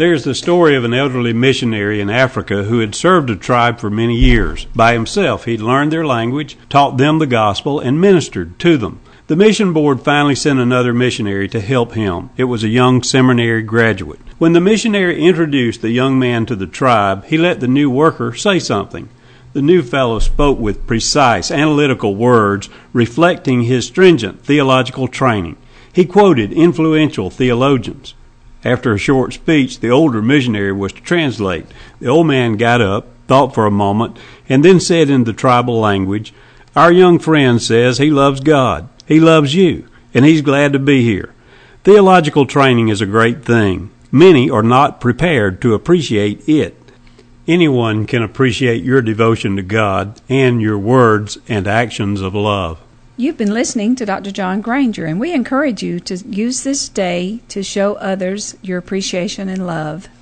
There's the story of an elderly missionary in Africa who had served a tribe for many years. By himself, he'd learned their language, taught them the gospel, and ministered to them. The mission board finally sent another missionary to help him. It was a young seminary graduate. When the missionary introduced the young man to the tribe, he let the new worker say something. The new fellow spoke with precise, analytical words, reflecting his stringent theological training. He quoted influential theologians. After a short speech, the older missionary was to translate. The old man got up, thought for a moment, and then said in the tribal language, "Our young friend says he loves God. He loves you, and he's glad to be here." Theological training is a great thing. Many are not prepared to appreciate it. Anyone can appreciate your devotion to God and your words and actions of love. You've been listening to Dr. John Granger, and we encourage you to use this day to show others your appreciation and love.